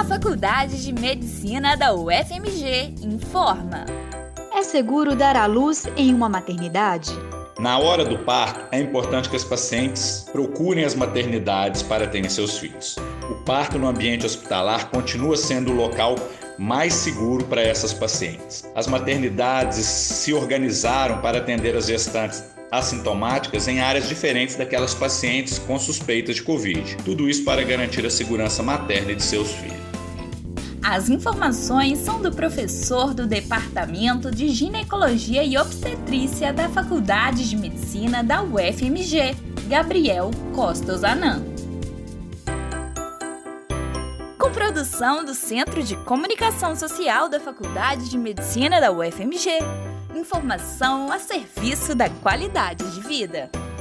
A Faculdade de Medicina da UFMG informa. É seguro dar à luz em uma maternidade? Na hora do parto, é importante que as pacientes procurem as maternidades para terem seus filhos. O parto no ambiente hospitalar continua sendo o local mais seguro para essas pacientes. As maternidades se organizaram para atender as gestantes assintomáticas em áreas diferentes daquelas pacientes com suspeita de Covid. Tudo isso para garantir a segurança materna e de seus filhos. As informações são do professor do Departamento de Ginecologia e Obstetrícia da Faculdade de Medicina da UFMG, Gabriel Costa Osanã. Com produção do Centro de Comunicação Social da Faculdade de Medicina da UFMG. Informação a serviço da qualidade de vida.